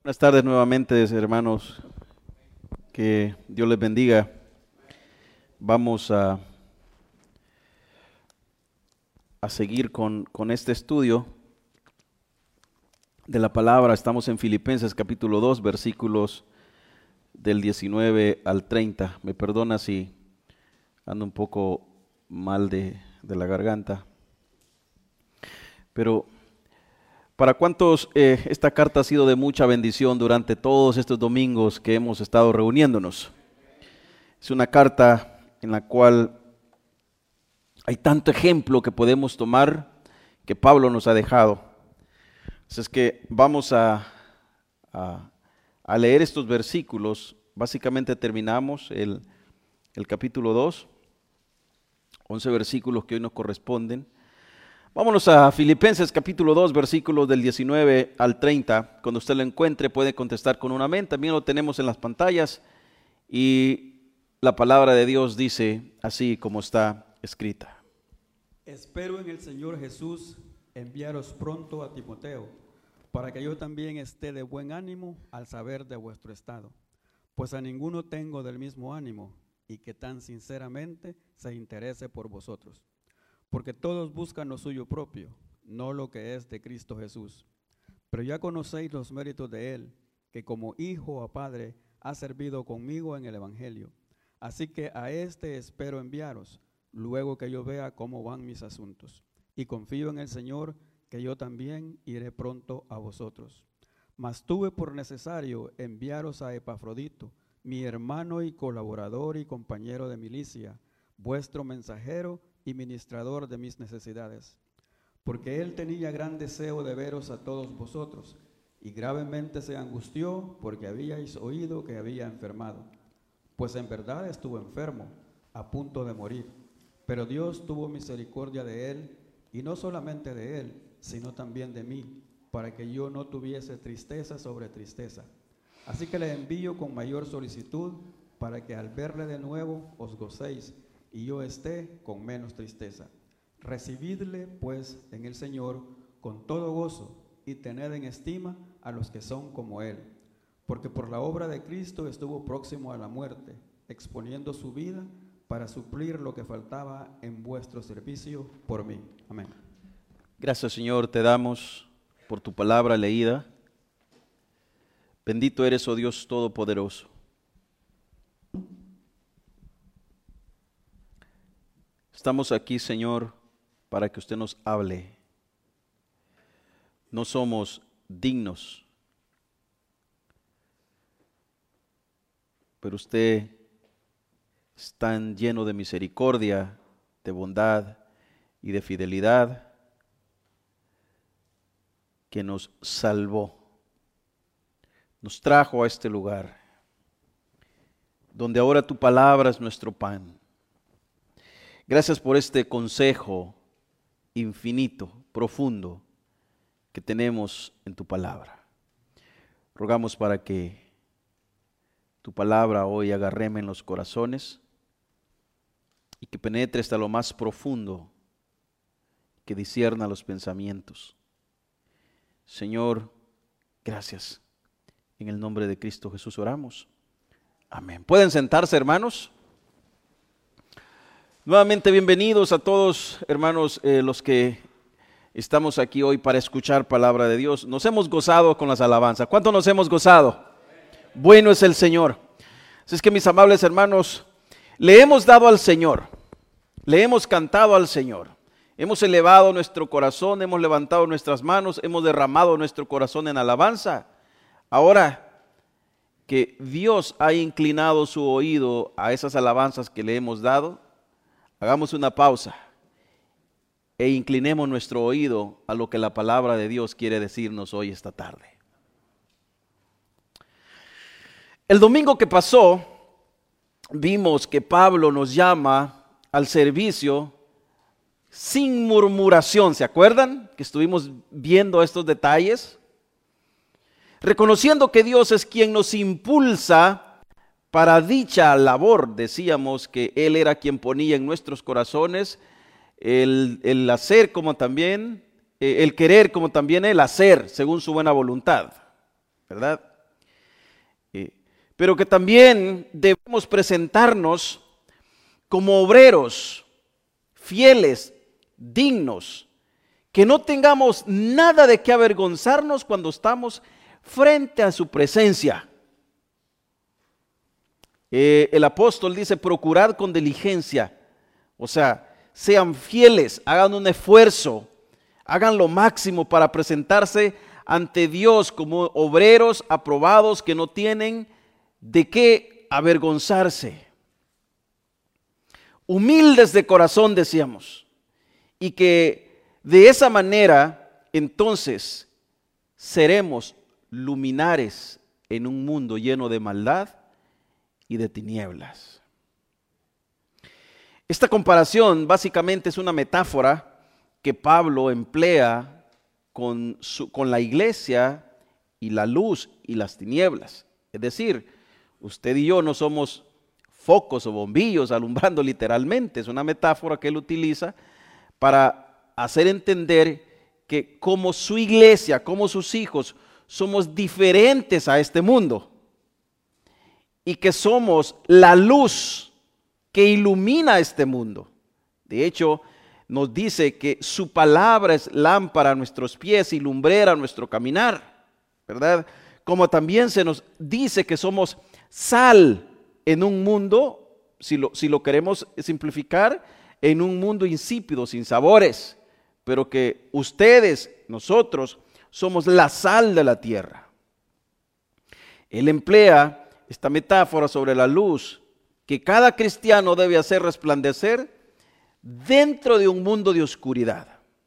Buenas tardes nuevamente, hermanos. Que Dios les bendiga. Vamos a seguir con este estudio de la palabra. Estamos en Filipenses capítulo 2, versículos del 19 al 30. Me perdona si ando un poco mal de la garganta. Pero ¿para cuántos esta carta ha sido de mucha bendición durante todos estos domingos que hemos estado reuniéndonos? Es una carta en la cual hay tanto ejemplo que podemos tomar que Pablo nos ha dejado. Así es que vamos a leer estos versículos. Básicamente terminamos el capítulo 2, 11 versículos que hoy nos corresponden. Vámonos a Filipenses capítulo 2, versículos del 19 al 30. Cuando usted lo encuentre puede contestar con un amén. También lo tenemos en las pantallas. Y la palabra de Dios dice así como está escrita. Espero en el Señor Jesús enviaros pronto a Timoteo, para que yo también esté de buen ánimo al saber de vuestro estado. Pues a ninguno tengo del mismo ánimo, y que tan sinceramente se interese por vosotros. Porque todos buscan lo suyo propio, no lo que es de Cristo Jesús. Pero ya conocéis los méritos de Él, que como hijo o padre ha servido conmigo en el Evangelio. Así que a este espero enviaros, luego que yo vea cómo van mis asuntos. Y confío en el Señor, que yo también iré pronto a vosotros. Mas tuve por necesario enviaros a Epafrodito, mi hermano y colaborador y compañero de milicia, vuestro mensajero y ministrador de mis necesidades, porque él tenía gran deseo de veros a todos vosotros, y gravemente se angustió porque habíais oído que había enfermado, pues en verdad estuvo enfermo, a punto de morir, pero Dios tuvo misericordia de él, y no solamente de él, sino también de mí, para que yo no tuviese tristeza sobre tristeza. Así que le envío con mayor solicitud, para que al verle de nuevo os gocéis, y yo esté con menos tristeza. Recibidle, pues, en el Señor con todo gozo, y tened en estima a los que son como Él. Porque por la obra de Cristo estuvo próximo a la muerte, exponiendo su vida para suplir lo que faltaba en vuestro servicio por mí. Amén. Gracias, Señor, te damos por tu palabra leída. Bendito eres, oh Dios Todopoderoso. Estamos aquí, Señor, para que usted nos hable. No somos dignos, pero usted es tan lleno de misericordia, de bondad y de fidelidad que nos salvó, nos trajo a este lugar, donde ahora tu palabra es nuestro pan. Gracias por este consejo infinito, profundo, que tenemos en tu palabra. Rogamos para que tu palabra hoy haga rema en los corazones y que penetre hasta lo más profundo, que discierna los pensamientos. Señor, gracias. En el nombre de Cristo Jesús oramos. Amén. ¿Pueden sentarse, hermanos? Nuevamente bienvenidos a todos, hermanos, los que estamos aquí hoy para escuchar palabra de Dios. Nos hemos gozado con las alabanzas. ¿Cuánto nos hemos gozado? Bueno es el Señor. Así es que, mis amables hermanos, le hemos dado al Señor, le hemos cantado al Señor, hemos elevado nuestro corazón, hemos levantado nuestras manos, hemos derramado nuestro corazón en alabanza. Ahora que Dios ha inclinado su oído a esas alabanzas que le hemos dado, hagamos una pausa e inclinemos nuestro oído a lo que la palabra de Dios quiere decirnos hoy esta tarde. El domingo que pasó vimos que Pablo nos llama al servicio sin murmuración. ¿Se acuerdan que estuvimos viendo estos detalles? Reconociendo que Dios es quien nos impulsa para dicha labor. Decíamos que Él era quien ponía en nuestros corazones el hacer como también, el querer como también el hacer según su buena voluntad, ¿verdad? pero que también debemos presentarnos como obreros fieles, dignos, que no tengamos nada de qué avergonzarnos cuando estamos frente a su presencia. El apóstol dice: procurad con diligencia, o sea, sean fieles, hagan un esfuerzo, hagan lo máximo para presentarse ante Dios como obreros aprobados que no tienen de qué avergonzarse. Humildes de corazón, decíamos, y que de esa manera entonces seremos luminares en un mundo lleno de maldad y de tinieblas. Esta comparación básicamente es una metáfora que Pablo emplea con la iglesia y la luz y las tinieblas. Es decir, usted y yo no somos focos o bombillos alumbrando literalmente. Es una metáfora que él utiliza para hacer entender que como su iglesia, como sus hijos, somos diferentes a este mundo y que somos la luz que ilumina este mundo. De hecho, nos dice que su palabra es lámpara a nuestros pies y lumbrera a nuestro caminar, ¿verdad? Como también se nos dice que somos sal en un mundo, si lo queremos simplificar, en un mundo insípido, sin sabores, pero que ustedes, nosotros, somos la sal de la tierra. Él emplea esta metáfora sobre la luz que cada cristiano debe hacer resplandecer dentro de un mundo de oscuridad.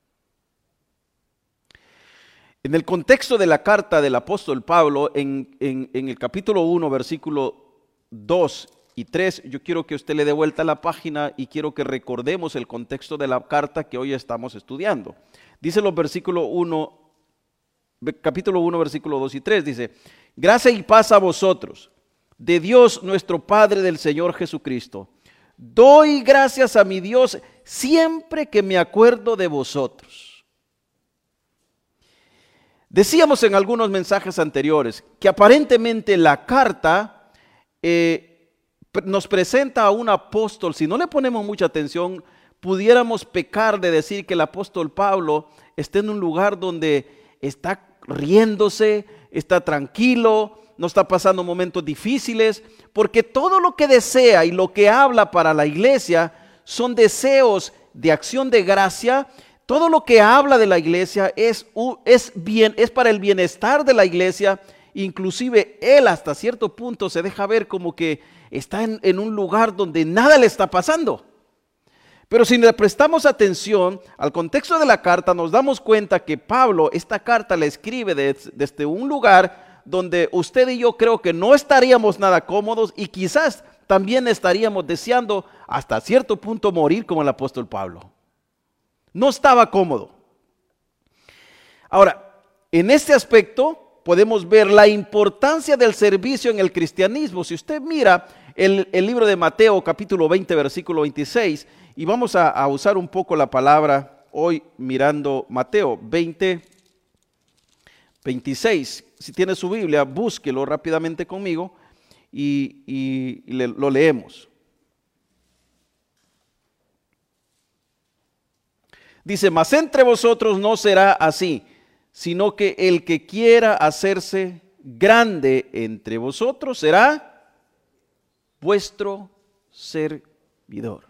En el contexto de la carta del apóstol Pablo, en el capítulo 1, versículo 2 y 3, yo quiero que usted le dé vuelta a la página y quiero que recordemos el contexto de la carta que hoy estamos estudiando. Dice los capítulo 1, versículo 2 y 3, dice: gracia y paz a vosotros, de Dios nuestro Padre, del Señor Jesucristo. Doy gracias a mi Dios siempre que me acuerdo de vosotros. Decíamos en algunos mensajes anteriores que aparentemente la carta nos presenta a un apóstol. Si no le ponemos mucha atención, pudiéramos pecar de decir que el apóstol Pablo está en un lugar donde está riéndose, está tranquilo, no está pasando momentos difíciles, porque todo lo que desea y lo que habla para la iglesia son deseos de acción de gracia. Todo lo que habla de la iglesia es para el bienestar de la iglesia. Inclusive él hasta cierto punto se deja ver como que está en un lugar donde nada le está pasando. Pero si le prestamos atención al contexto de la carta, nos damos cuenta que Pablo esta carta la escribe desde un lugar donde usted y yo creo que no estaríamos nada cómodos y quizás también estaríamos deseando hasta cierto punto morir como el apóstol Pablo. No estaba cómodo. Ahora, en este aspecto podemos ver la importancia del servicio en el cristianismo. Si usted mira el libro de Mateo capítulo 20 versículo 26, y vamos a usar un poco la palabra hoy mirando Mateo 20, 26. Si tiene su Biblia, búsquelo rápidamente conmigo y lo leemos. Dice: mas entre vosotros no será así, sino que el que quiera hacerse grande entre vosotros será vuestro servidor.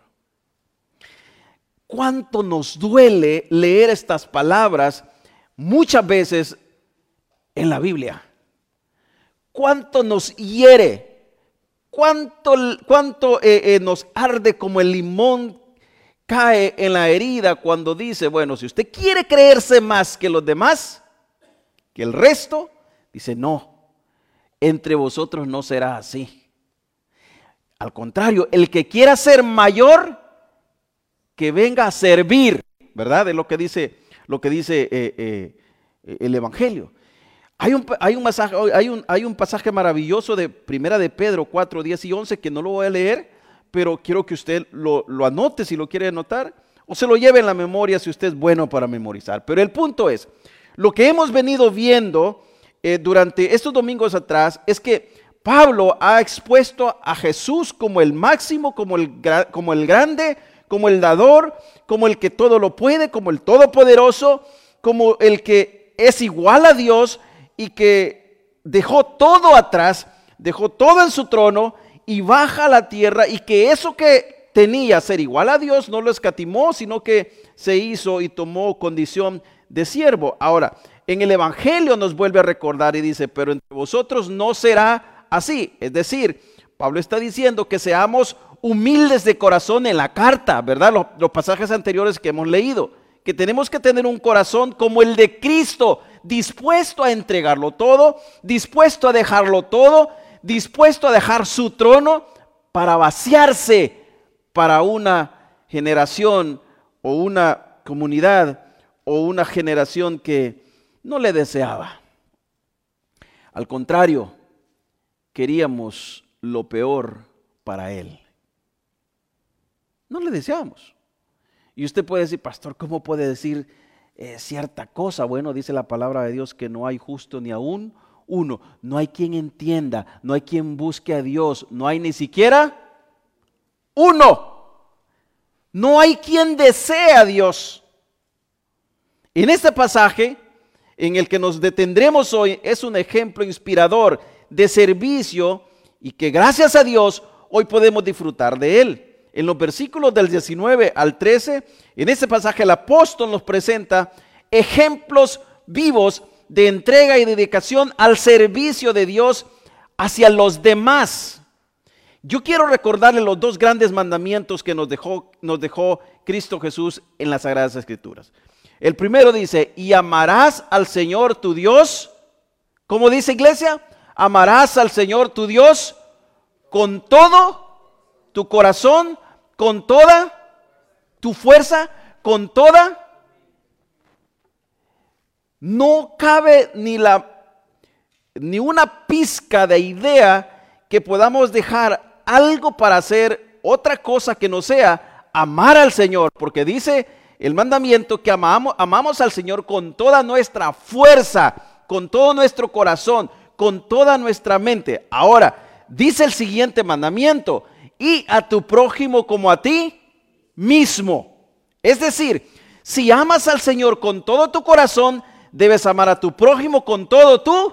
¿Cuánto nos duele leer estas palabras muchas veces en la Biblia? ¿Cuánto nos hiere? ¿Cuánto nos arde como el limón cae en la herida cuando dice, bueno, si usted quiere creerse más que los demás, que el resto, dice, no, entre vosotros no será así. Al contrario, el que quiera ser mayor, que venga a servir, ¿verdad? Es lo que dice el Evangelio. Hay un pasaje maravilloso de Primera de Pedro 4, 10 y 11 que no lo voy a leer, pero quiero que usted lo anote si lo quiere anotar, o se lo lleve en la memoria si usted es bueno para memorizar. Pero el punto es, lo que hemos venido viendo durante estos domingos atrás es que Pablo ha expuesto a Jesús como el máximo, como el grande, como el dador, como el que todo lo puede, como el todopoderoso, como el que es igual a Dios y que dejó todo atrás, dejó todo en su trono y baja a la tierra, y que eso que tenía, ser igual a Dios, no lo escatimó, sino que se hizo y tomó condición de siervo. Ahora, en el Evangelio nos vuelve a recordar y dice, pero entre vosotros no será así. Es decir, Pablo está diciendo que seamos humildes de corazón en la carta, ¿verdad? Los pasajes anteriores que hemos leído, que tenemos que tener un corazón como el de Cristo, dispuesto a entregarlo todo, dispuesto a dejarlo todo, dispuesto a dejar su trono para vaciarse para una generación o una comunidad o una generación que no le deseaba. Al contrario, queríamos lo peor para él. No le deseamos. Y usted puede decir, pastor, ¿cómo puede decir cierta cosa? Bueno, dice la palabra de Dios que no hay justo ni aún uno. No hay quien entienda, no hay quien busque a Dios, no hay ni siquiera uno. No hay quien desee a Dios. En este pasaje en el que nos detendremos hoy es un ejemplo inspirador de servicio y que gracias a Dios hoy podemos disfrutar de él. En los versículos del 19 al 13, en este pasaje el apóstol nos presenta ejemplos vivos de entrega y dedicación al servicio de Dios hacia los demás. Yo quiero recordarle los dos grandes mandamientos que nos dejó Cristo Jesús en las Sagradas Escrituras. El primero dice, y amarás al Señor tu Dios. ¿Cómo dice, iglesia? Amarás al Señor tu Dios con todo tu corazón, con toda tu fuerza, con toda. No cabe ni una pizca de idea que podamos dejar algo para hacer otra cosa que no sea amar al Señor, porque dice el mandamiento que amamos al Señor con toda nuestra fuerza, con todo nuestro corazón, con toda nuestra mente. Ahora, dice el siguiente mandamiento, y a tu prójimo como a ti mismo. Es decir, si amas al Señor con todo tu corazón, debes amar a tu prójimo con todo tu.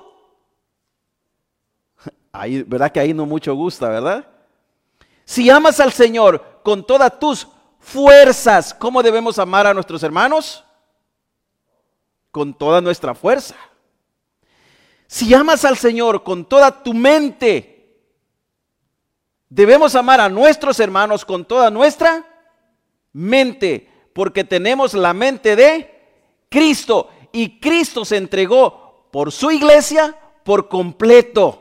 Ahí, ¿verdad que ahí no mucho gusta, verdad? Si amas al Señor con todas tus fuerzas, ¿cómo debemos amar a nuestros hermanos? Con toda nuestra fuerza. Si amas al Señor con toda tu mente, debemos amar a nuestros hermanos con toda nuestra mente, porque tenemos la mente de Cristo y Cristo se entregó por su iglesia por completo.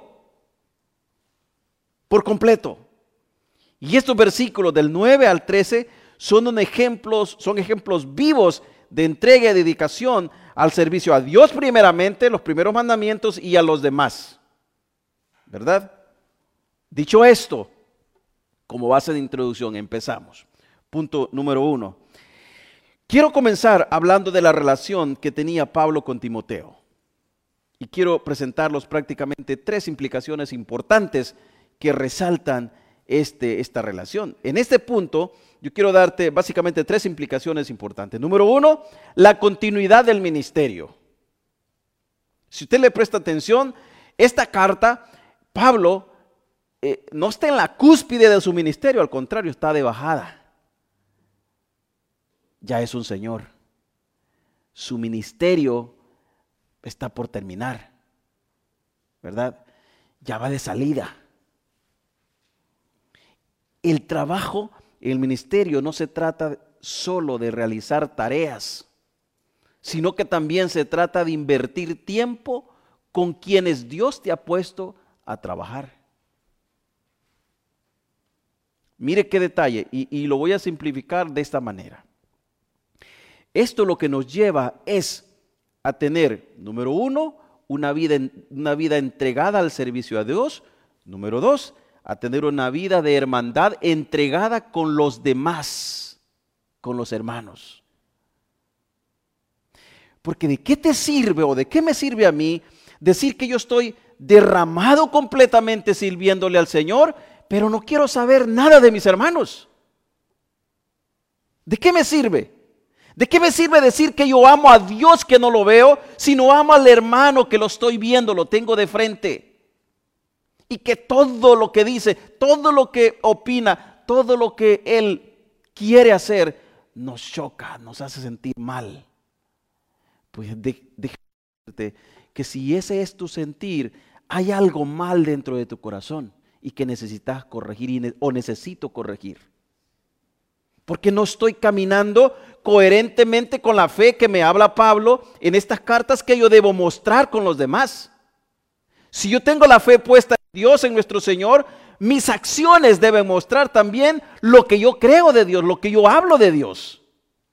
Por completo. Y estos versículos del 9 al 13 son ejemplos vivos de entrega y dedicación al servicio a Dios primeramente, los primeros mandamientos, y a los demás. ¿Verdad? Dicho esto, como base de introducción, empezamos. Punto número 1. Quiero comenzar hablando de la relación que tenía Pablo con Timoteo. Y quiero presentarlos prácticamente 3 implicaciones importantes que resaltan esta relación. En este punto, yo quiero darte básicamente 3 implicaciones importantes. Número 1, la continuidad del ministerio. Si usted le presta atención, esta carta, Pablo no está en la cúspide de su ministerio, al contrario, está de bajada. Ya es un señor. Su ministerio está por terminar, ¿verdad? Ya va de salida. El trabajo, el ministerio no se trata solo de realizar tareas, sino que también se trata de invertir tiempo con quienes Dios te ha puesto a trabajar. Mire qué detalle, y lo voy a simplificar de esta manera. Esto lo que nos lleva es a tener, número 1, una vida entregada al servicio a Dios. Número 2, a tener una vida de hermandad entregada con los demás, con los hermanos. Porque ¿de qué te sirve o de qué me sirve a mí decir que yo estoy derramado completamente sirviéndole al Señor, pero no quiero saber nada de mis hermanos. ¿De qué me sirve? ¿De qué me sirve decir que yo amo a Dios que no lo veo, si no amo al hermano que lo estoy viendo, lo tengo de frente? Y que todo lo que dice, todo lo que opina, todo lo que él quiere hacer, nos choca, nos hace sentir mal. Pues déjate que si ese es tu sentir, hay algo mal dentro de tu corazón y que necesitas corregir o necesito corregir. Porque no estoy caminando coherentemente con la fe que me habla Pablo en estas cartas que yo debo mostrar con los demás. Si yo tengo la fe puesta en Dios, en nuestro Señor, mis acciones deben mostrar también lo que yo creo de Dios, lo que yo hablo de Dios.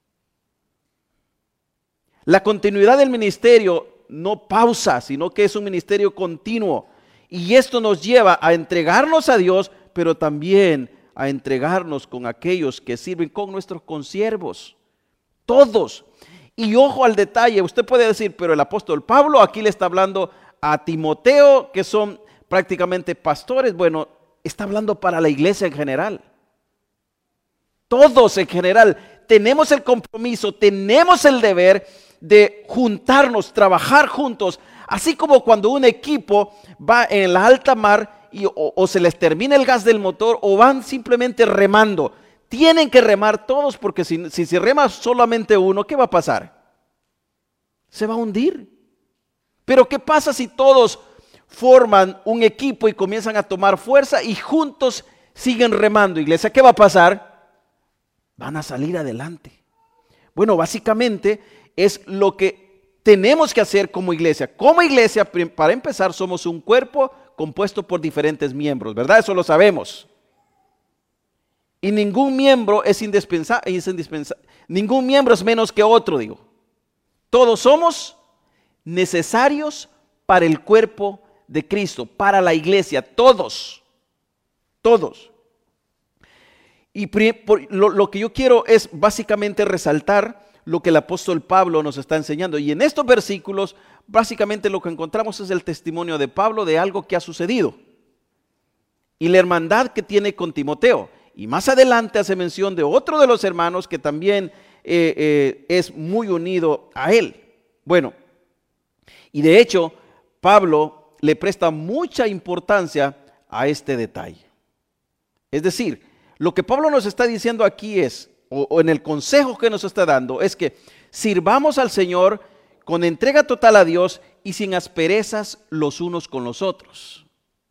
La continuidad del ministerio no pausa, sino que es un ministerio continuo. Y esto nos lleva a entregarnos a Dios, pero también a entregarnos con aquellos que sirven, con nuestros consiervos. Todos. Y ojo al detalle, usted puede decir, pero el apóstol Pablo aquí le está hablando a Timoteo, que son prácticamente pastores. Bueno, está hablando para la iglesia en general. Todos en general tenemos el compromiso, tenemos el deber de juntarnos, trabajar juntos, así como cuando un equipo va en la alta mar o se les termina el gas del motor o van simplemente remando. Tienen que remar todos porque si se rema solamente uno, ¿qué va a pasar? Se va a hundir. Pero ¿qué pasa si todos forman un equipo y comienzan a tomar fuerza y juntos siguen remando, iglesia? ¿Qué va a pasar? Van a salir adelante. Bueno, básicamente es lo que tenemos que hacer como iglesia. Como iglesia, para empezar, somos un cuerpo compuesto por diferentes miembros, ¿verdad? Eso lo sabemos. Y ningún miembro es indispensable, ningún miembro es menos que otro, digo. Todos somos necesarios para el cuerpo de Cristo, para la iglesia, todos. Y lo que yo quiero es básicamente resaltar lo que el apóstol Pablo nos está enseñando. Y en estos versículos, básicamente lo que encontramos es el testimonio de Pablo de algo que ha sucedido. Y la hermandad que tiene con Timoteo. Y más adelante hace mención de otro de los hermanos que también es muy unido a él. Bueno, y de hecho, Pablo le presta mucha importancia a este detalle. Es decir, lo que Pablo nos está diciendo aquí es, o en el consejo que nos está dando, es que sirvamos al Señor con entrega total a Dios y sin asperezas los unos con los otros.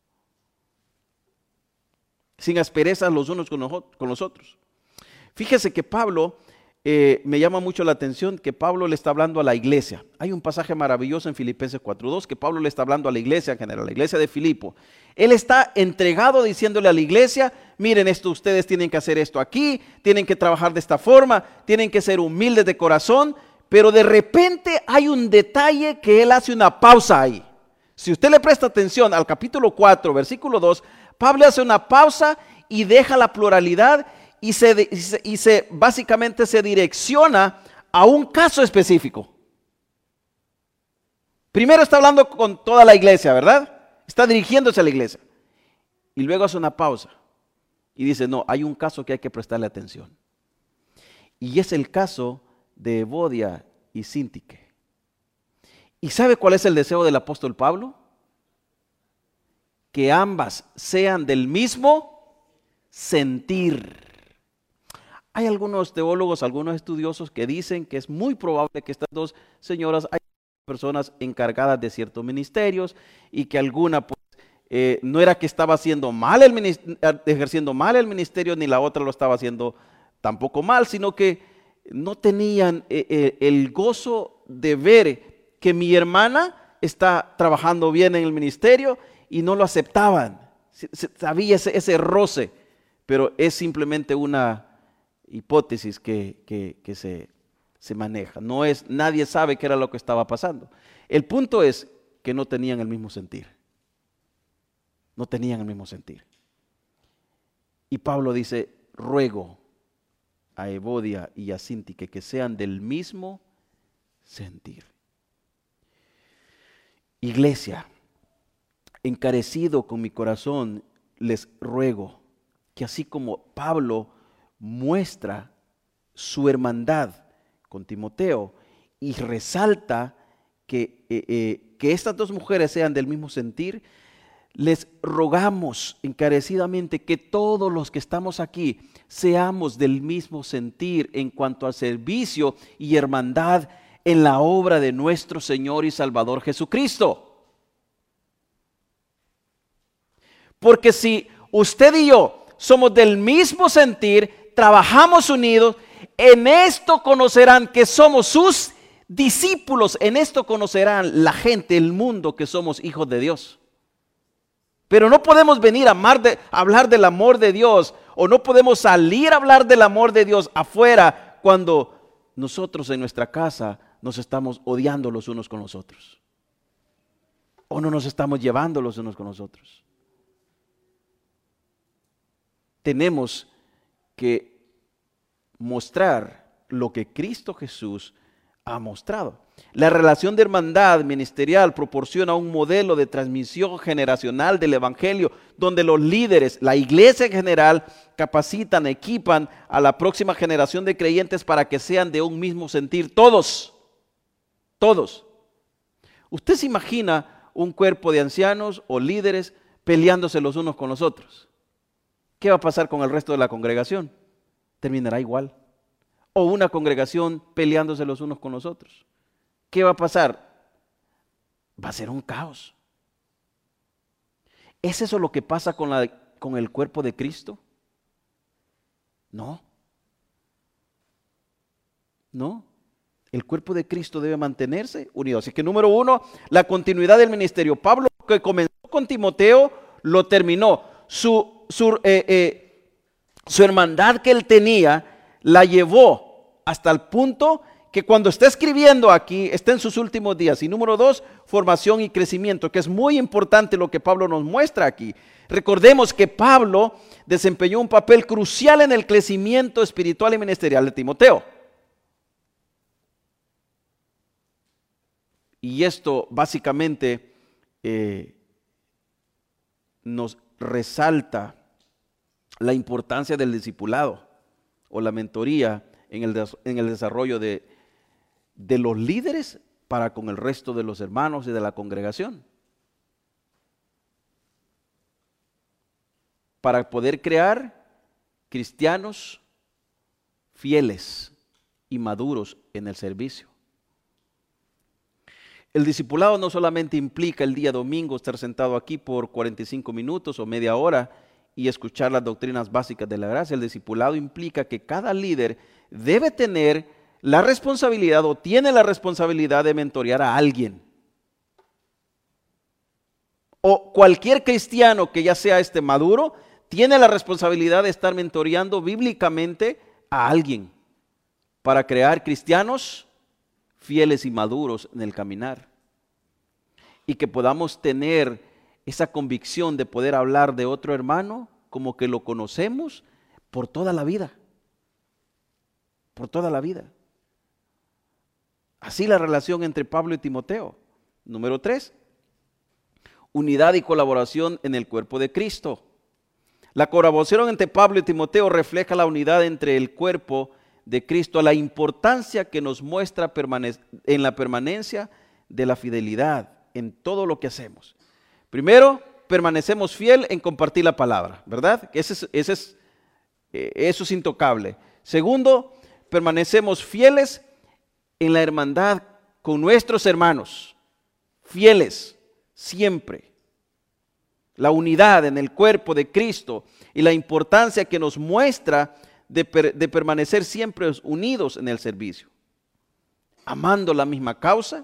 Sin asperezas los unos con los otros. Fíjese que Pablo, me llama mucho la atención que Pablo le está hablando a la iglesia. Hay un pasaje maravilloso en Filipenses 4:2 que Pablo le está hablando a la iglesia en general, a la iglesia de Filipo. Él está entregado diciéndole a la iglesia, miren esto, ustedes tienen que hacer esto aquí, tienen que trabajar de esta forma, tienen que ser humildes de corazón, pero de repente hay un detalle que él hace una pausa ahí. Si usted le presta atención al capítulo 4, versículo 2, Pablo hace una pausa y deja la pluralidad y básicamente se direcciona a un caso específico. Primero está hablando con toda la iglesia, ¿verdad? Está dirigiéndose a la iglesia. Y luego hace una pausa y dice, no, hay un caso que hay que prestarle atención. Y es el caso de Evodia y Síntique. ¿Y sabe cuál es el deseo del apóstol Pablo? Que ambas sean del mismo sentir. Hay algunos teólogos, algunos estudiosos que dicen que es muy probable que estas dos señoras hay personas encargadas de ciertos ministerios y que alguna pues, no era que estaba haciendo mal ejerciendo mal el ministerio, ni la otra lo estaba haciendo tampoco mal, sino que no tenían el gozo de ver que mi hermana está trabajando bien en el ministerio y no lo aceptaban. Había ese roce, pero es simplemente una hipótesis que se maneja. Nadie sabe qué era lo que estaba pasando. El punto es que no tenían el mismo sentir. No tenían el mismo sentir. Y Pablo dice, ruego a Evodia y a Síntique que sean del mismo sentir. Iglesia, encarecido con mi corazón, les ruego que así como Pablo muestra su hermandad con Timoteo y resalta que estas dos mujeres sean del mismo sentir, les rogamos encarecidamente que todos los que estamos aquí seamos del mismo sentir en cuanto a servicio y hermandad en la obra de nuestro Señor y Salvador Jesucristo. Porque si usted y yo somos del mismo sentir, trabajamos unidos, en esto conocerán que somos sus discípulos, en esto conocerán la gente, el mundo, que somos hijos de Dios. Pero no podemos venir a hablar del amor de Dios, o no podemos salir a hablar del amor de Dios afuera cuando nosotros en nuestra casa nos estamos odiando los unos con los otros, o no nos estamos llevando los unos con los otros. Tenemos que mostrar lo que Cristo Jesús ha mostrado. La relación de hermandad ministerial proporciona un modelo de transmisión generacional del Evangelio, donde los líderes, la iglesia en general, capacitan, equipan a la próxima generación de creyentes para que sean de un mismo sentir, todos. ¿Usted se imagina un cuerpo de ancianos o líderes peleándose los unos con los otros? ¿Qué va a pasar con el resto de la congregación? Terminará igual. O una congregación peleándose los unos con los otros. ¿Qué va a pasar? Va a ser un caos. ¿Es eso lo que pasa con el cuerpo de Cristo? No. El cuerpo de Cristo debe mantenerse unido. Así que número 1, la continuidad del ministerio. Pablo, que comenzó con Timoteo, lo terminó. Su hermandad que él tenía la llevó hasta el punto que cuando está escribiendo aquí está en sus últimos días. Y número 2, formación y crecimiento, que es muy importante lo que Pablo nos muestra aquí. Recordemos que Pablo desempeñó un papel crucial en el crecimiento espiritual y ministerial de Timoteo. Y esto básicamente nos resalta la importancia del discipulado o la mentoría en el desarrollo de los líderes para con el resto de los hermanos y de la congregación. Para poder crear cristianos fieles y maduros en el servicio. El discipulado no solamente implica el día domingo estar sentado aquí por 45 minutos o media hora y escuchar las doctrinas básicas de la gracia. El discipulado implica que cada líder debe tener la responsabilidad o tiene la responsabilidad de mentorear a alguien. O cualquier cristiano que ya sea maduro, tiene la responsabilidad de estar mentoreando bíblicamente a alguien para crear cristianos fieles y maduros en el caminar. Y que podamos tener esa convicción de poder hablar de otro hermano como que lo conocemos por toda la vida. Por toda la vida. Así la relación entre Pablo y Timoteo. Número 3, unidad y colaboración en el cuerpo de Cristo. La colaboración entre Pablo y Timoteo refleja la unidad entre el cuerpo de Cristo, la importancia que nos muestra en la permanencia de la fidelidad en todo lo que hacemos. Primero, permanecemos fiel en compartir la palabra, ¿verdad? Eso es intocable. Segundo, permanecemos fieles en la hermandad con nuestros hermanos, fieles siempre. La unidad en el cuerpo de Cristo y la importancia que nos muestra de permanecer siempre unidos en el servicio, amando la misma causa,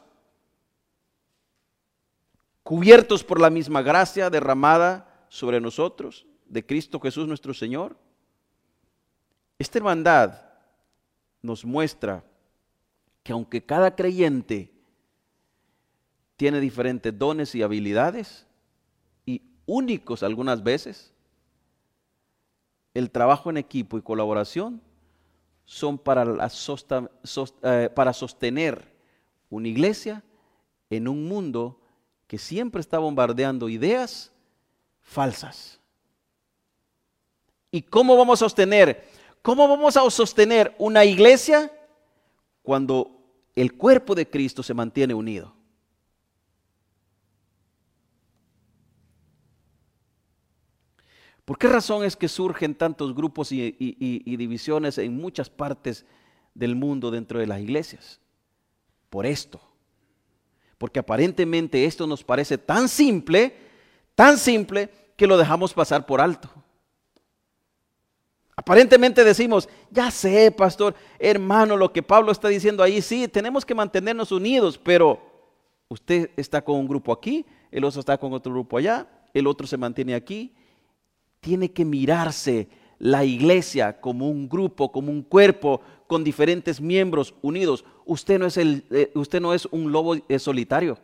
cubiertos por la misma gracia derramada sobre nosotros, de Cristo Jesús nuestro Señor. Esta hermandad nos muestra que aunque cada creyente tiene diferentes dones y habilidades, y únicos algunas veces, el trabajo en equipo y colaboración son para sostener una iglesia en un mundo que siempre está bombardeando ideas falsas. ¿Y cómo vamos a sostener? ¿Cómo vamos a sostener una iglesia cuando el cuerpo de Cristo se mantiene unido? ¿Por qué razón es que surgen tantos grupos y divisiones en muchas partes del mundo dentro de las iglesias? Por esto. Porque aparentemente esto nos parece tan simple que lo dejamos pasar por alto. Aparentemente decimos, ya sé, pastor, hermano, lo que Pablo está diciendo ahí, sí, tenemos que mantenernos unidos, pero usted está con un grupo aquí, el otro está con otro grupo allá, el otro se mantiene aquí. Tiene que mirarse la iglesia como un grupo, como un cuerpo, con diferentes miembros unidos. Usted no es un lobo solitario.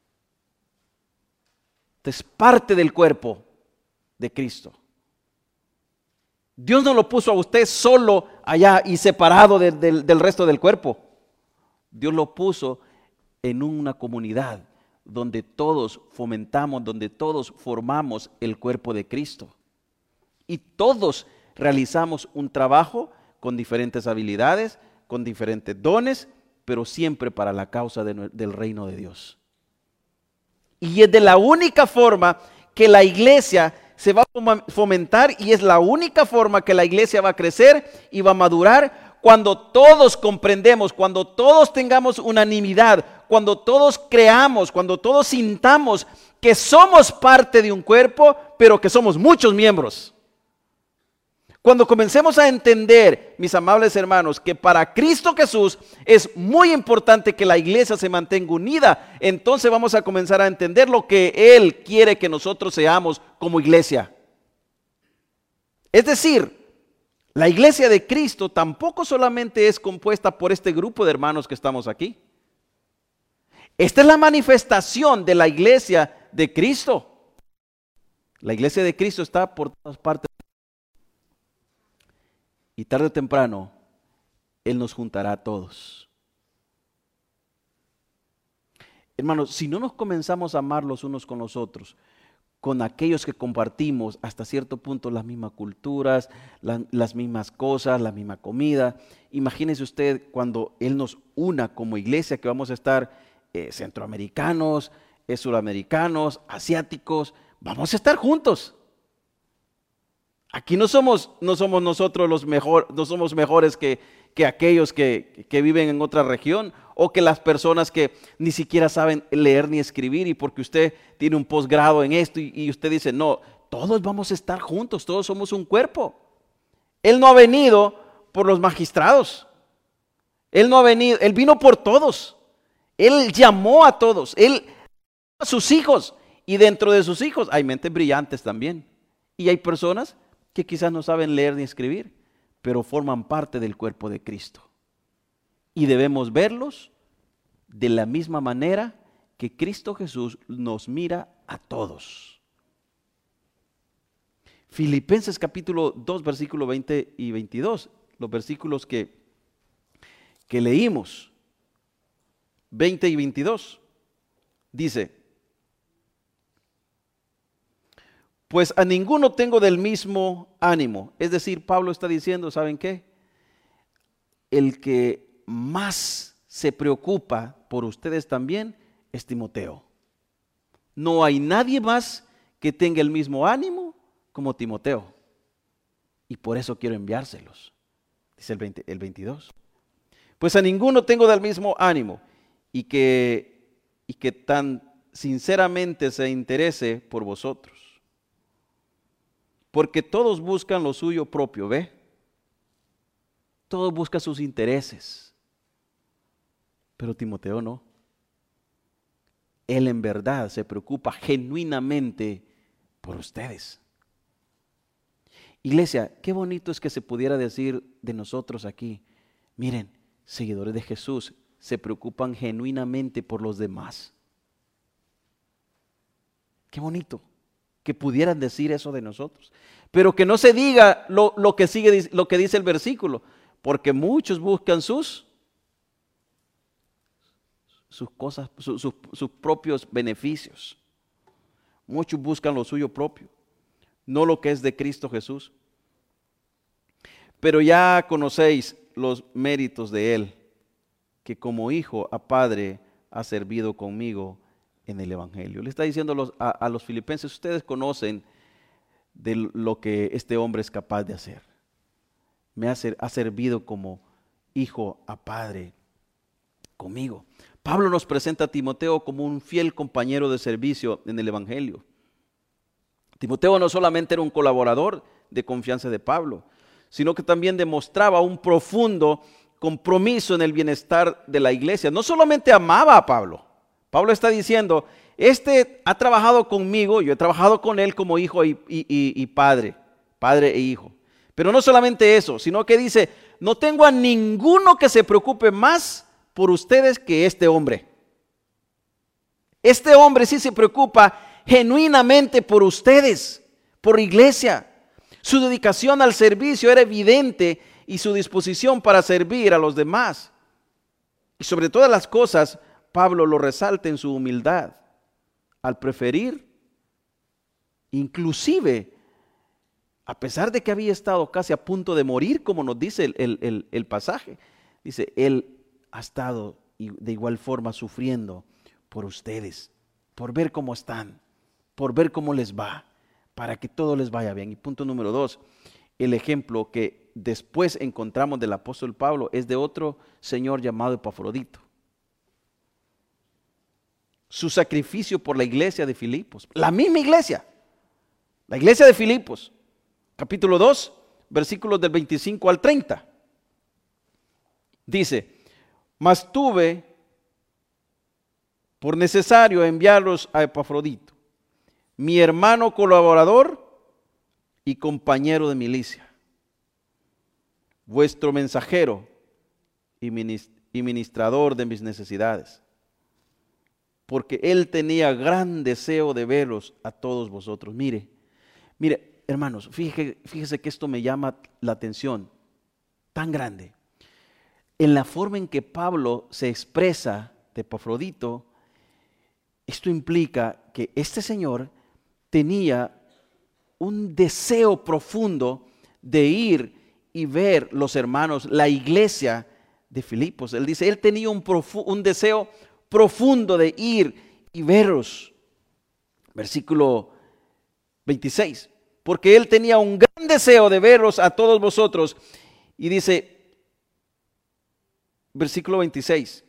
Usted es parte del cuerpo de Cristo. Dios no lo puso a usted solo allá y separado del resto del cuerpo. Dios lo puso en una comunidad donde todos fomentamos, donde todos formamos el cuerpo de Cristo. Y todos realizamos un trabajo con diferentes habilidades, con diferentes dones, pero siempre para la causa del reino de Dios. Y es de la única forma que la iglesia se va a fomentar, y es la única forma que la iglesia va a crecer y va a madurar, cuando todos comprendemos, cuando todos tengamos unanimidad, cuando todos creamos, cuando todos sintamos que somos parte de un cuerpo, pero que somos muchos miembros. Cuando comencemos a entender, mis amables hermanos, que para Cristo Jesús es muy importante que la iglesia se mantenga unida, entonces vamos a comenzar a entender lo que Él quiere que nosotros seamos como iglesia. Es decir, la iglesia de Cristo tampoco solamente es compuesta por este grupo de hermanos que estamos aquí. Esta es la manifestación de la iglesia de Cristo. La iglesia de Cristo está por todas partes. Y tarde o temprano, Él nos juntará a todos. Hermanos, si no nos comenzamos a amar los unos con los otros, con aquellos que compartimos hasta cierto punto las mismas culturas, las mismas cosas, la misma comida, imagínese usted cuando Él nos una como iglesia, que vamos a estar centroamericanos, suramericanos, asiáticos, vamos a estar juntos. Aquí no somos nosotros los mejores, no somos mejores que aquellos que viven en otra región, o que las personas que ni siquiera saben leer ni escribir, y porque usted tiene un posgrado en esto y usted dice, no, todos vamos a estar juntos, todos somos un cuerpo. Él no ha venido por los magistrados, Él no ha venido, Él vino por todos, Él llamó a todos, Él a sus hijos, y dentro de sus hijos hay mentes brillantes también, y hay personas que quizás no saben leer ni escribir, pero forman parte del cuerpo de Cristo. Y debemos verlos de la misma manera que Cristo Jesús nos mira a todos. Filipenses capítulo 2, versículo 20 y 22, los versículos que leímos, 20 y 22, dice: pues a ninguno tengo del mismo ánimo. Es decir, Pablo está diciendo, ¿saben qué? El que más se preocupa por ustedes también es Timoteo. No hay nadie más que tenga el mismo ánimo como Timoteo. Y por eso quiero enviárselos. Dice el 22. Pues a ninguno tengo del mismo ánimo, y que tan sinceramente se interese por vosotros. Porque todos buscan lo suyo propio, ¿ve? Todos buscan sus intereses. Pero Timoteo no. Él en verdad se preocupa genuinamente por ustedes. Iglesia, qué bonito es que se pudiera decir de nosotros aquí, miren, seguidores de Jesús se preocupan genuinamente por los demás. Qué bonito que pudieran decir eso de nosotros, pero que no se diga lo que dice el versículo, porque muchos buscan sus sus cosas, sus propios beneficios. Muchos buscan lo suyo propio, no lo que es de Cristo Jesús. Pero ya conocéis los méritos de Él, que como hijo a padre ha servido conmigo en el Evangelio. Le está diciendo a los filipenses, ustedes conocen de lo que este hombre es capaz de hacer. Ha servido como hijo a padre conmigo. Pablo nos presenta a Timoteo como un fiel compañero de servicio en el Evangelio. Timoteo no solamente era un colaborador de confianza de Pablo, sino que también demostraba un profundo compromiso en el bienestar de la iglesia. No solamente amaba a Pablo. Pablo está diciendo, este ha trabajado conmigo, yo he trabajado con él como hijo y padre e hijo. Pero no solamente eso, sino que dice, no tengo a ninguno que se preocupe más por ustedes que este hombre. Este hombre sí se preocupa genuinamente por ustedes, por la iglesia. Su dedicación al servicio era evidente y su disposición para servir a los demás. Y sobre todas las cosas, Pablo lo resalta en su humildad, al preferir, inclusive, a pesar de que había estado casi a punto de morir, como nos dice el pasaje, dice, él ha estado de igual forma sufriendo por ustedes, por ver cómo están, por ver cómo les va, para que todo les vaya bien. Y punto número 2, el ejemplo que después encontramos del apóstol Pablo es de otro señor llamado Epafrodito. Su sacrificio por la iglesia de Filipos, la misma iglesia, la iglesia de Filipos, capítulo 2, versículos del 25 al 30. Dice, mas tuve por necesario enviarlos a Epafrodito, mi hermano colaborador y compañero de milicia, vuestro mensajero y ministrador de mis necesidades, porque él tenía gran deseo de veros a todos vosotros. Mire, hermanos, fíjese que esto me llama la atención tan grande. En la forma en que Pablo se expresa de Epafrodito, esto implica que este señor tenía un deseo profundo de ir y ver los hermanos, la iglesia de Filipos. Él dice, él tenía un deseo profundo de ir y verlos. Versículo 26. Porque él tenía un gran deseo de verlos a todos vosotros. Y dice, versículo 26.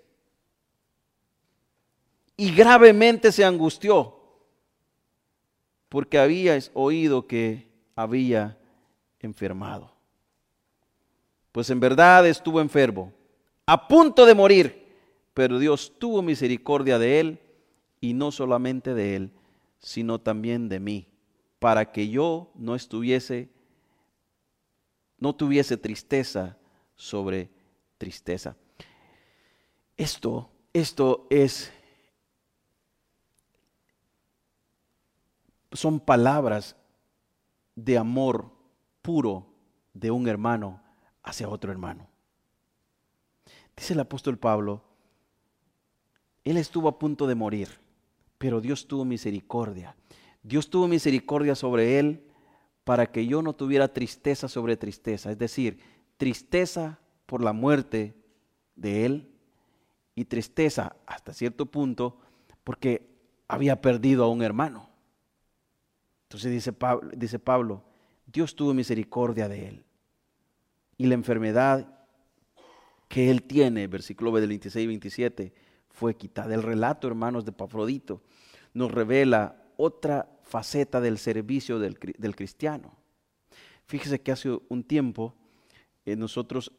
Y gravemente se angustió, porque habíais oído que había enfermado. Pues en verdad estuvo enfermo, a punto de morir, pero Dios tuvo misericordia de él, y no solamente de él, sino también de mí, para que yo no tuviese tristeza sobre tristeza. Esto son palabras de amor puro de un hermano hacia otro hermano. Dice el apóstol Pablo, él estuvo a punto de morir, pero Dios tuvo misericordia. Dios tuvo misericordia sobre él para que yo no tuviera tristeza sobre tristeza, es decir, tristeza por la muerte de él y tristeza hasta cierto punto porque había perdido a un hermano. Entonces dice Pablo, Dios tuvo misericordia de él. Y la enfermedad que él tiene, versículo del 26 y 27, fue quitada. El relato, hermanos, de Epafrodito nos revela otra faceta del servicio del cristiano. Fíjese que hace un tiempo nosotros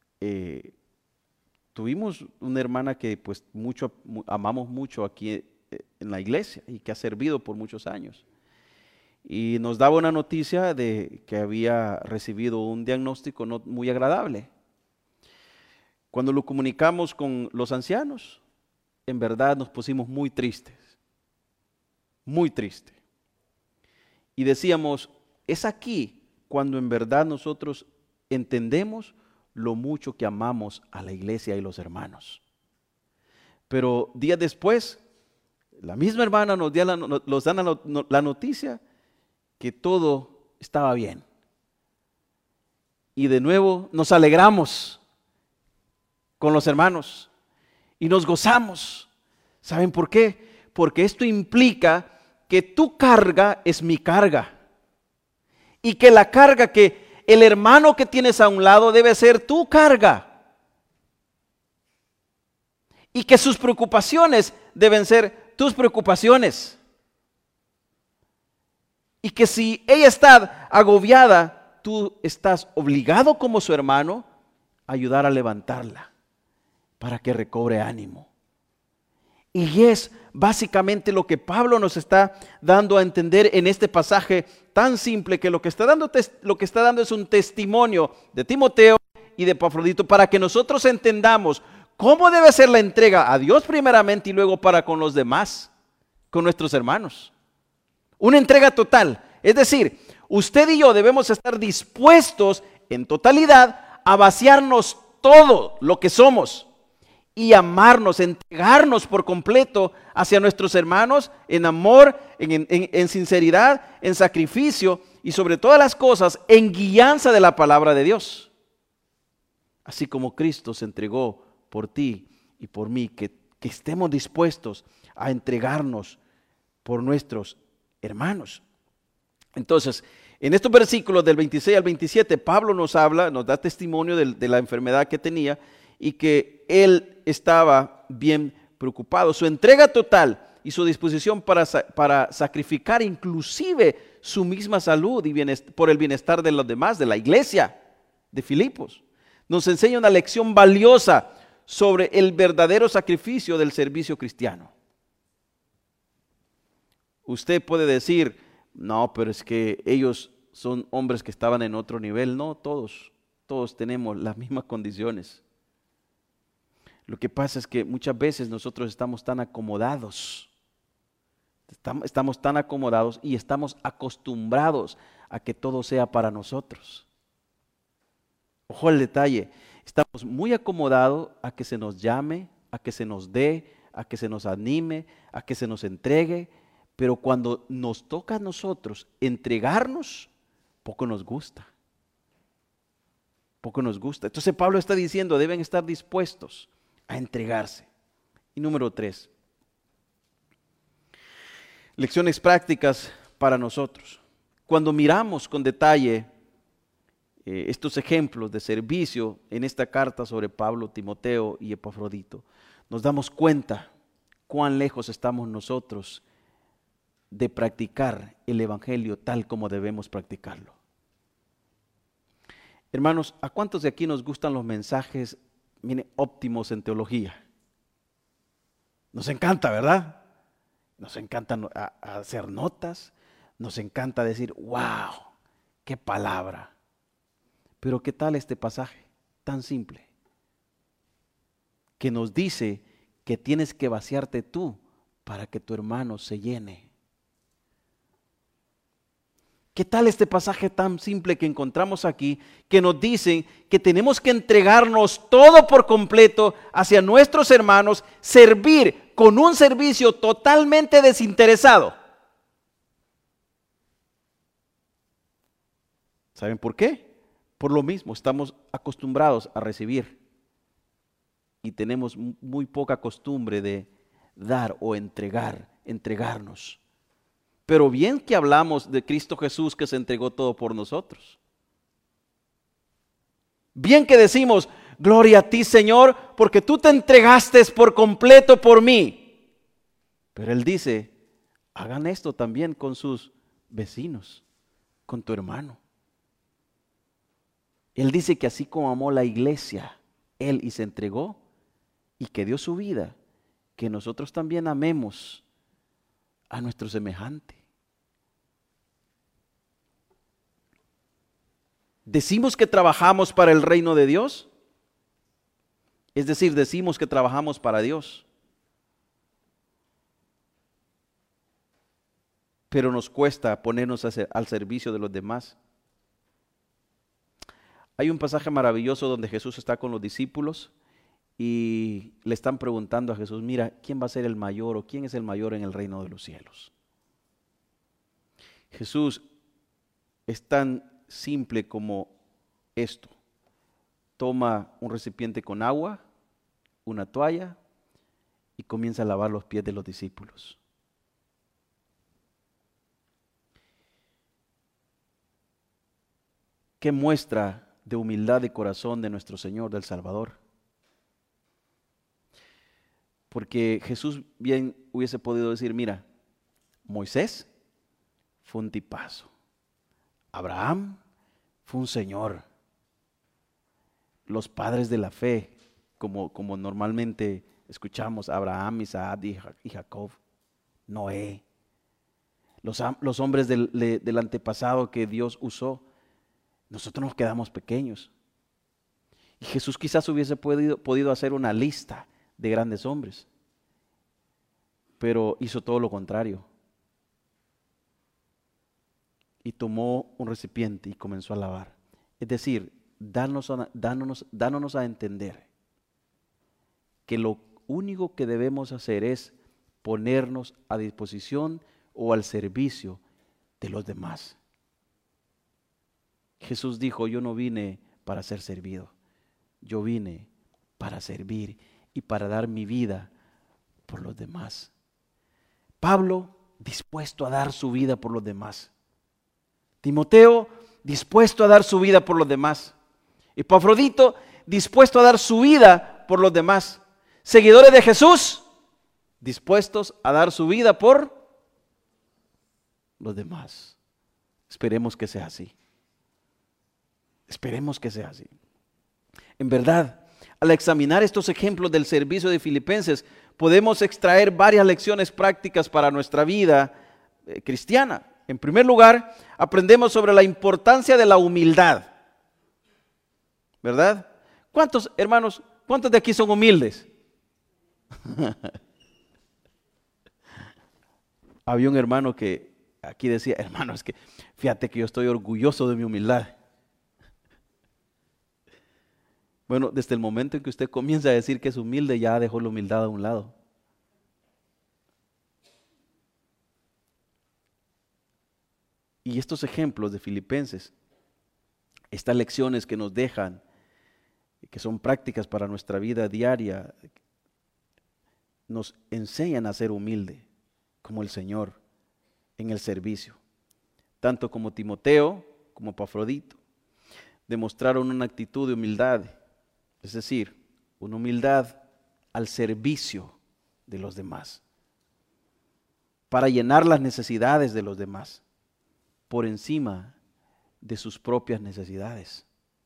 tuvimos una hermana que pues amamos mucho aquí en la iglesia y que ha servido por muchos años. Y nos daba una noticia de que había recibido un diagnóstico no muy agradable. Cuando lo comunicamos con los ancianos, en verdad nos pusimos muy tristes, muy tristes. Y decíamos, es aquí cuando en verdad nosotros entendemos lo mucho que amamos a la iglesia y los hermanos. Pero días después, la misma hermana nos da la noticia que todo estaba bien. Y de nuevo nos alegramos con los hermanos y nos gozamos. ¿Saben por qué? Porque esto implica que tu carga es mi carga. Y que la carga que el hermano que tienes a un lado debe ser tu carga. Y que sus preocupaciones deben ser tus preocupaciones. Y que si ella está agobiada, tú estás obligado como su hermano a ayudar a levantarla para que recobre ánimo. Y es básicamente lo que Pablo nos está dando a entender en este pasaje tan simple, que lo que está dando es un testimonio de Timoteo y de Epafrodito para que nosotros entendamos cómo debe ser la entrega a Dios primeramente y luego para con los demás, con nuestros hermanos. Una entrega total. Es decir, usted y yo debemos estar dispuestos en totalidad a vaciarnos todo lo que somos y amarnos, entregarnos por completo hacia nuestros hermanos en amor, en sinceridad, en sacrificio y sobre todas las cosas en guianza de la palabra de Dios. Así como Cristo se entregó por ti y por mí, que estemos dispuestos a entregarnos por nuestros hermanos. Entonces, en estos versículos del 26 al 27, Pablo nos da testimonio de la enfermedad que tenía y que él estaba bien preocupado. Su entrega total y su disposición para sacrificar inclusive su misma salud y por el bienestar de los demás, de la iglesia de Filipos, nos enseña una lección valiosa sobre el verdadero sacrificio del servicio cristiano. Usted puede decir, no, pero es que ellos son hombres que estaban en otro nivel. No, todos tenemos las mismas condiciones. Lo que pasa es que muchas veces nosotros estamos tan acomodados, y estamos acostumbrados a que todo sea para nosotros. Ojo al detalle, estamos muy acomodados a que se nos llame, a que se nos dé, a que se nos anime, a que se nos entregue, pero cuando nos toca a nosotros entregarnos, poco nos gusta. Poco nos gusta. Entonces Pablo está diciendo, deben estar dispuestos a entregarse. Y número 3, lecciones prácticas para nosotros. Cuando miramos con detalle estos ejemplos de servicio en esta carta sobre Pablo, Timoteo y Epafrodito, nos damos cuenta cuán lejos estamos nosotros de practicar el evangelio tal como debemos practicarlo. Hermanos, ¿a cuántos de aquí nos gustan los mensajes óptimos en teología? Nos encanta, ¿verdad? Nos encanta hacer notas, nos encanta decir, wow, qué palabra. Pero ¿qué tal este pasaje tan simple? Que nos dice que tienes que vaciarte tú para que tu hermano se llene. ¿Qué tal este pasaje tan simple que encontramos aquí, que nos dice que tenemos que entregarnos todo por completo hacia nuestros hermanos, servir con un servicio totalmente desinteresado? ¿Saben por qué? Por lo mismo, estamos acostumbrados a recibir y tenemos muy poca costumbre de dar o entregarnos. Pero bien que hablamos de Cristo Jesús que se entregó todo por nosotros. Bien que decimos, gloria a ti Señor, porque tú te entregaste por completo por mí. Pero Él dice, hagan esto también con sus vecinos, con tu hermano. Él dice que así como amó la iglesia, Él y se entregó y que dio su vida, que nosotros también amemos a nuestro semejante. ¿Decimos que trabajamos para el reino de Dios? Es decir, decimos que trabajamos para Dios. Pero nos cuesta ponernos al servicio de los demás. Hay un pasaje maravilloso donde Jesús está con los discípulos y le están preguntando a Jesús, mira, ¿quién va a ser el mayor o quién es el mayor en el reino de los cielos? Jesús es tan simple como esto. Toma un recipiente con agua, una toalla y comienza a lavar los pies de los discípulos. ¿Qué muestra de humildad de corazón de nuestro Señor, del Salvador? Porque Jesús bien hubiese podido decir, mira, Moisés fue un tipazo, Abraham fue un señor, los padres de la fe, como normalmente escuchamos, Abraham, Isaac y Jacob, Noé, los hombres del antepasado que Dios usó. Nosotros nos quedamos pequeños. Y Jesús quizás hubiese podido hacer una lista de grandes hombres, pero hizo todo lo contrario. Y tomó un recipiente y comenzó a lavar. Es decir, dándonos a entender que lo único que debemos hacer es ponernos a disposición o al servicio de los demás. Jesús dijo, yo no vine para ser servido, yo vine para servir y para dar mi vida por los demás. Pablo, dispuesto a dar su vida por los demás. Timoteo, dispuesto a dar su vida por los demás. Epafrodito, dispuesto a dar su vida por los demás. Seguidores de Jesús, dispuestos a dar su vida por los demás. Esperemos que sea así. Esperemos que sea así. En verdad, al examinar estos ejemplos del servicio de Filipenses, podemos extraer varias lecciones prácticas para nuestra vida cristiana. En primer lugar, aprendemos sobre la importancia de la humildad. ¿Verdad? ¿Cuántos, hermanos, cuántos de aquí son humildes? Había un hermano que aquí decía, hermano, es que fíjate que yo estoy orgulloso de mi humildad. Bueno, desde el momento en que usted comienza a decir que es humilde, ya dejó la humildad a un lado. Y estos ejemplos de Filipenses, estas lecciones que nos dejan, que son prácticas para nuestra vida diaria, nos enseñan a ser humilde como el Señor en el servicio. Tanto como Timoteo como Epafrodito demostraron una actitud de humildad, es decir, una humildad al servicio de los demás, para llenar las necesidades de los demás por encima de sus propias necesidades.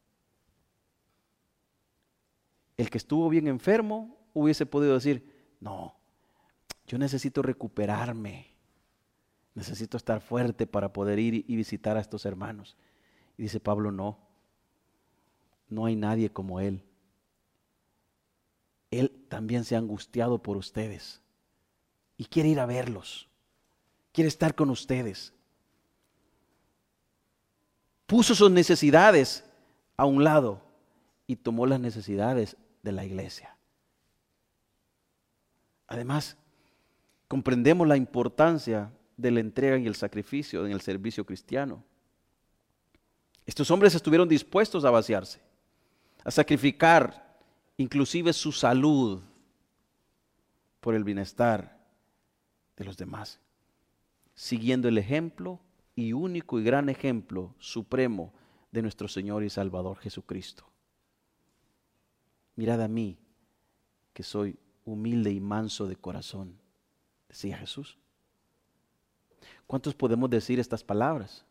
El que estuvo bien enfermo hubiese podido decir, no, yo necesito recuperarme, necesito estar fuerte para poder ir y visitar a estos hermanos. Y dice Pablo, no hay nadie como Él. Él también se ha angustiado por ustedes y quiere ir a verlos, quiere estar con ustedes. Puso sus necesidades a un lado y tomó las necesidades de la iglesia. Además, comprendemos la importancia de la entrega y el sacrificio en el servicio cristiano. Estos hombres estuvieron dispuestos a vaciarse, a sacrificar inclusive su salud por el bienestar de los demás, siguiendo el ejemplo y único y gran ejemplo supremo de nuestro Señor y Salvador Jesucristo. Mirad a mí, que soy humilde y manso de corazón, decía Jesús. ¿Cuántos podemos decir estas palabras?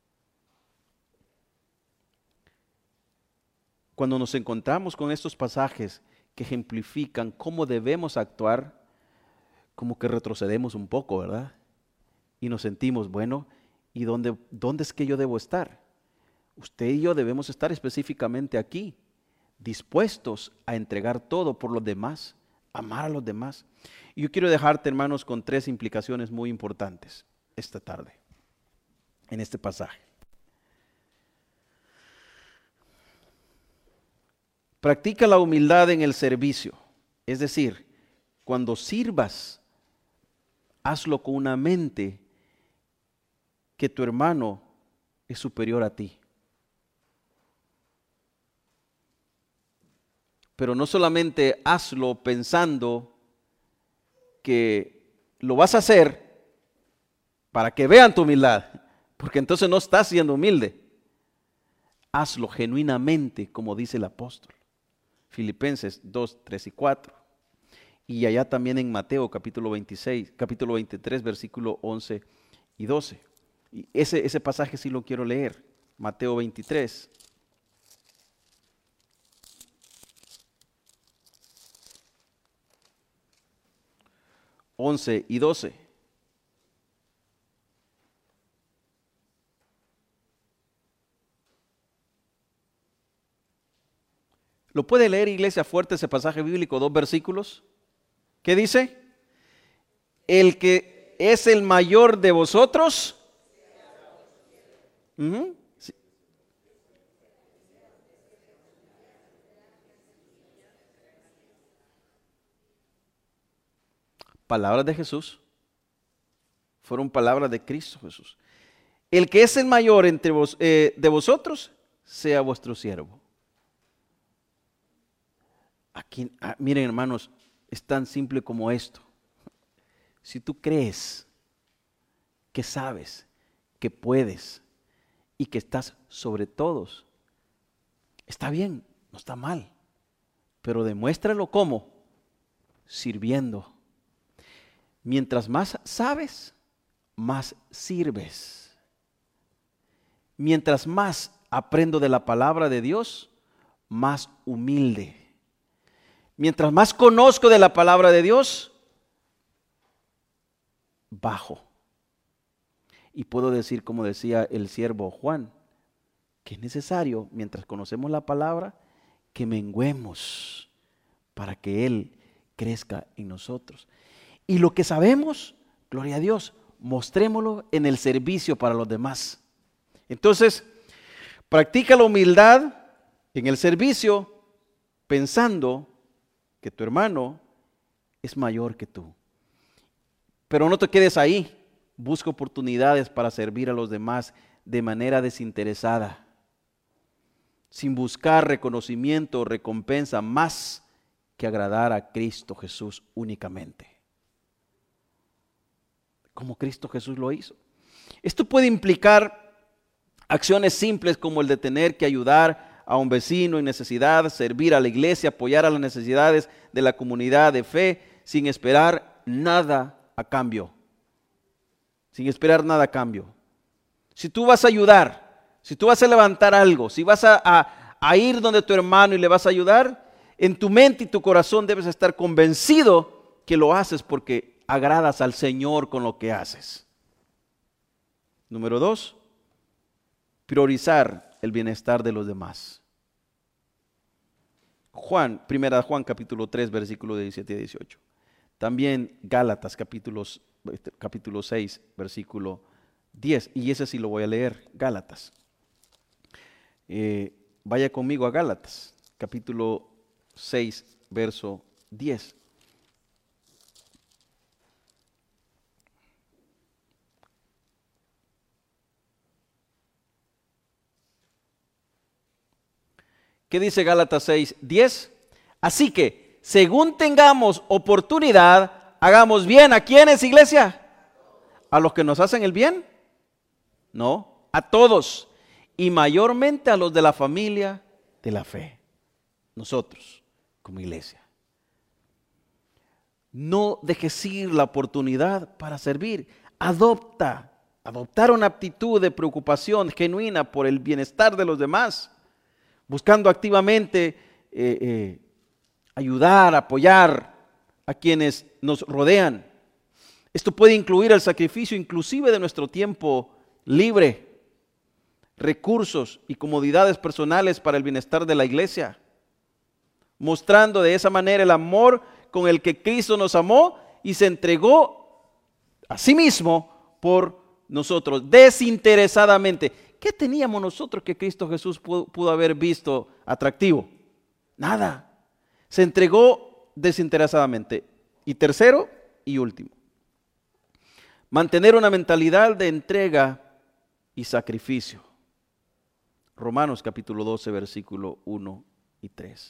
Cuando nos encontramos con estos pasajes que ejemplifican cómo debemos actuar, como que retrocedemos un poco, ¿verdad? Y nos sentimos, bueno, ¿y dónde es que yo debo estar? Usted y yo debemos estar específicamente aquí, dispuestos a entregar todo por los demás, amar a los demás. Y yo quiero dejarte, hermanos, con 3 implicaciones muy importantes esta tarde, en este pasaje. Practica la humildad en el servicio. Es decir, cuando sirvas, hazlo con una mente que tu hermano es superior a ti. Pero no solamente hazlo pensando que lo vas a hacer para que vean tu humildad, porque entonces no estás siendo humilde. Hazlo genuinamente, como dice el apóstol. Filipenses 2, 3 y 4. Y allá también en Mateo capítulo 23, versículo 11 y 12. Y ese pasaje sí lo quiero leer. Mateo 23. 11 y 12. ¿Lo puede leer, iglesia, fuerte ese pasaje bíblico, 2 versículos? ¿Qué dice? El que es el mayor de vosotros. Sí. Palabras de Jesús. Fueron palabras de Cristo Jesús. El que es el mayor entre de vosotros, sea vuestro siervo. Aquí, miren, hermanos, es tan simple como esto. Si tú crees que sabes, que puedes y que estás sobre todos, está bien, no está mal, pero demuéstralo ¿cómo? Sirviendo. Mientras más sabes, más sirves. Mientras más aprendo de la palabra de Dios, más humilde. Mientras más conozco de la palabra de Dios, bajo. Y puedo decir, como decía el siervo Juan, que es necesario, mientras conocemos la palabra, que menguemos para que Él crezca en nosotros. Y lo que sabemos, gloria a Dios, mostrémoslo en el servicio para los demás. Entonces, practica la humildad en el servicio pensando que tu hermano es mayor que tú. Pero no te quedes ahí. Busca oportunidades para servir a los demás de manera desinteresada, sin buscar reconocimiento o recompensa más que agradar a Cristo Jesús únicamente, como Cristo Jesús lo hizo. Esto puede implicar acciones simples como el de tener que ayudar a un vecino en necesidad, servir a la iglesia, apoyar a las necesidades de la comunidad de fe, sin esperar nada a cambio. Sin esperar nada a cambio. Si tú vas a ayudar, si tú vas a levantar algo, si vas a ir donde tu hermano y le vas a ayudar, en tu mente y tu corazón debes estar convencido que lo haces porque agradas al Señor con lo que haces. Número 2, priorizar el bienestar de los demás. Primera Juan capítulo 3, versículo 17 y 18. También Gálatas capítulo 6, versículo 10. Y ese sí lo voy a leer, Gálatas. Vaya conmigo a Gálatas, capítulo 6, verso 10. ¿Qué dice Gálatas 6, 10? Así que, según tengamos oportunidad, hagamos bien. ¿A quiénes, iglesia? ¿A los que nos hacen el bien? No, a todos. Y mayormente a los de la familia de la fe. Nosotros, como iglesia. No dejes ir la oportunidad para servir. Adoptar una actitud de preocupación genuina por el bienestar de los demás. Buscando activamente ayudar, apoyar a quienes nos rodean. Esto puede incluir el sacrificio inclusive de nuestro tiempo libre, recursos y comodidades personales para el bienestar de la iglesia, mostrando de esa manera el amor con el que Cristo nos amó y se entregó a sí mismo por nosotros, desinteresadamente. ¿Qué teníamos nosotros que Cristo Jesús pudo haber visto atractivo? Nada. Se entregó desinteresadamente. Y tercero y último, mantener una mentalidad de entrega y sacrificio. Romanos capítulo 12, versículo 1 y 3.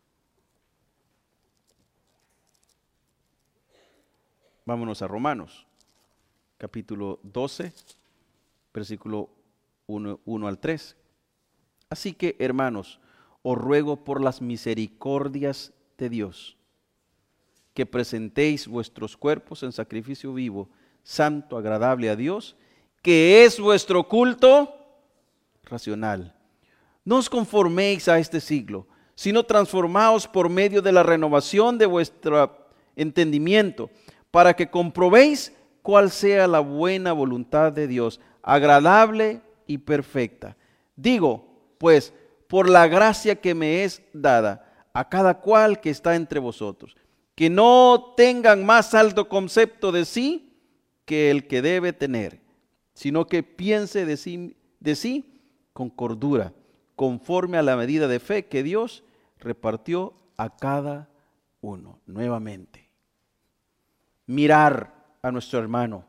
Vámonos a Romanos capítulo 12, versículo 1 al 3. Así que, hermanos, os ruego por las misericordias de Dios, que presentéis vuestros cuerpos en sacrificio vivo, santo, agradable a Dios, que es vuestro culto racional. No os conforméis a este siglo, sino transformaos por medio de la renovación de vuestro entendimiento, para que comprobéis cuál sea la buena voluntad de Dios, agradable y perfecta. Digo, pues, por la gracia que me es dada, a cada cual que está entre vosotros, que no tengan más alto concepto de sí que el que debe tener, sino que piense de sí con cordura, conforme a la medida de fe que Dios repartió a cada uno. Nuevamente, mirar a nuestro hermano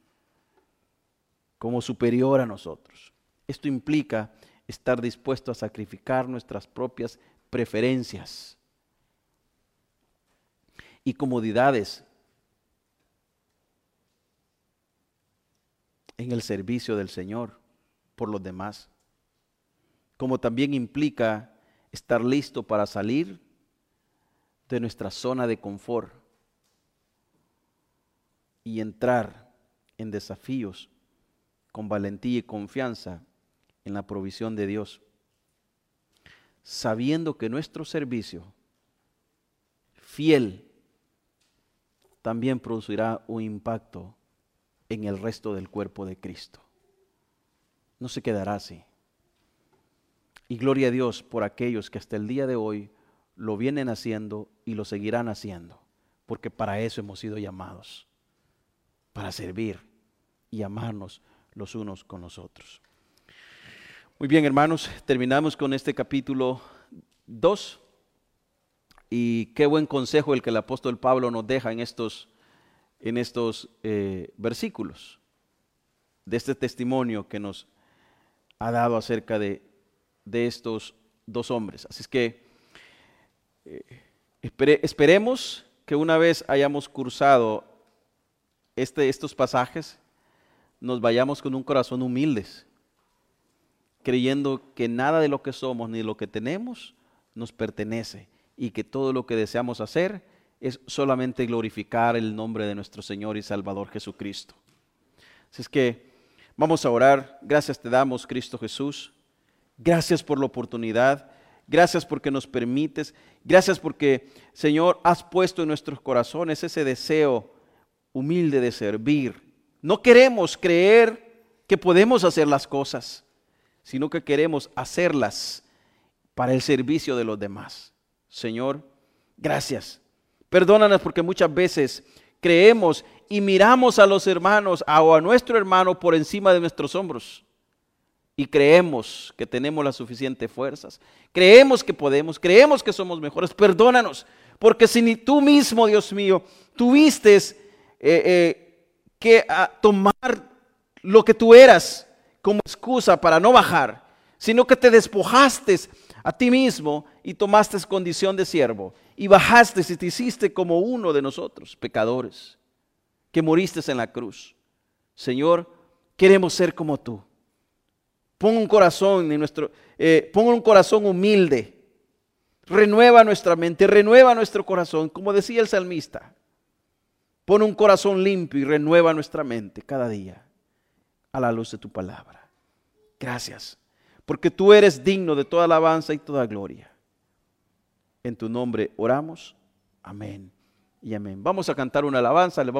como superior a nosotros. Esto implica estar dispuesto a sacrificar nuestras propias preferencias y comodidades en el servicio del Señor por los demás, como también implica estar listo para salir de nuestra zona de confort y entrar en desafíos con valentía y confianza en la provisión de Dios, sabiendo que nuestro servicio fiel también producirá un impacto en el resto del cuerpo de Cristo. No se quedará así. Y gloria a Dios por aquellos que hasta el día de hoy lo vienen haciendo y lo seguirán haciendo, porque para eso hemos sido llamados, para servir y amarnos los unos con los otros. Muy bien, hermanos, terminamos con este capítulo 2 y qué buen consejo el que el apóstol Pablo nos deja en estos versículos de este testimonio que nos ha dado acerca de estos dos hombres. Así es que esperemos que una vez hayamos cursado estos pasajes, nos vayamos con un corazón humildes, creyendo que nada de lo que somos ni de lo que tenemos nos pertenece y que todo lo que deseamos hacer es solamente glorificar el nombre de nuestro Señor y Salvador Jesucristo. Así es que vamos a orar. Gracias te damos, Cristo Jesús. Gracias por la oportunidad. Gracias porque nos permites. Gracias porque, Señor, has puesto en nuestros corazones ese deseo humilde de servir. No queremos creer que podemos hacer las cosas, sino que queremos hacerlas para el servicio de los demás. Señor, gracias. Perdónanos porque muchas veces creemos y miramos a los hermanos o a nuestro hermano por encima de nuestros hombros. Y creemos que tenemos las suficientes fuerzas. Creemos que podemos, creemos que somos mejores. Perdónanos, porque si ni tú mismo, Dios mío, tuviste que tomar lo que tú eras como excusa para no bajar, sino que te despojaste a ti mismo y tomaste condición de siervo y bajaste y te hiciste como uno de nosotros, pecadores, que moriste en la cruz. Señor, queremos ser como tú. Pon un corazón humilde, renueva nuestra mente, renueva nuestro corazón, como decía el salmista. Pon un corazón limpio y renueva nuestra mente cada día a la luz de tu palabra. Gracias, porque tú eres digno de toda alabanza y toda gloria. En tu nombre oramos. Amén y amén. Vamos a cantar una alabanza.